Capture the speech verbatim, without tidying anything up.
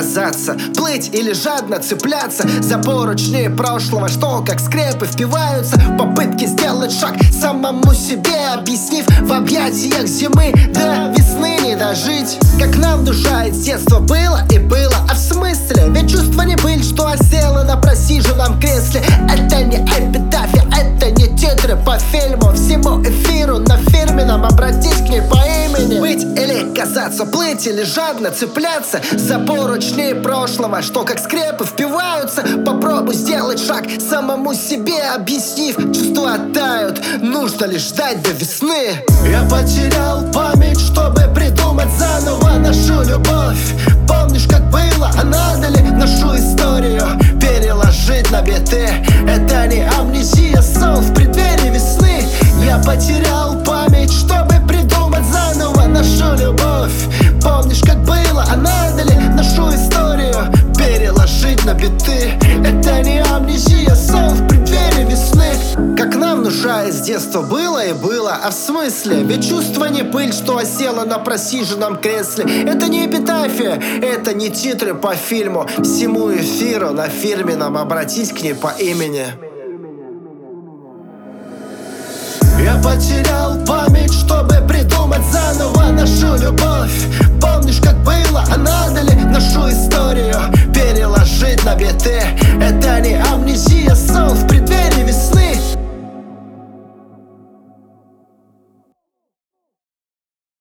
казаться, плыть или жадно цепляться за поручни прошлого, что как скрепы впиваются в попытки сделать шаг самому себе, объяснив в объятиях зимы до весны не дожить. Как нам душа из детства было и было, а в смысле? Ведь чувство не быль, что осело на просиженном кресле. Это не эпитафия, это не титры по фильму. Всему эфиру на фирменном обратись к ней по имени. Быть или казаться, плыть или жадно цепляться за поручни прошлого, что как скрепы впиваются. Попробуй сделать шаг самому себе, объяснив, чувства тают, нужно лишь ждать до весны. Я потерял память, чтобы придумать заново нашу любовь. Помнишь, как было, а надо ли нашу историю переложить на биты? Это не амнезия, сон в преддверии весны. Я потерял память, чтобы придумать заново нашу любовь. Помнишь, как было, а надо ли нашу историю переложить на биты? Это не амнезия, сон в преддверии весны. Как нам душа из детства было и было, а в смысле? Ведь чувство не пыль, что осела на просиженном кресле. Это не эпитафия, это не титры по фильму. Всему эфиру на фирменном обратись к ней по имени. Я потерял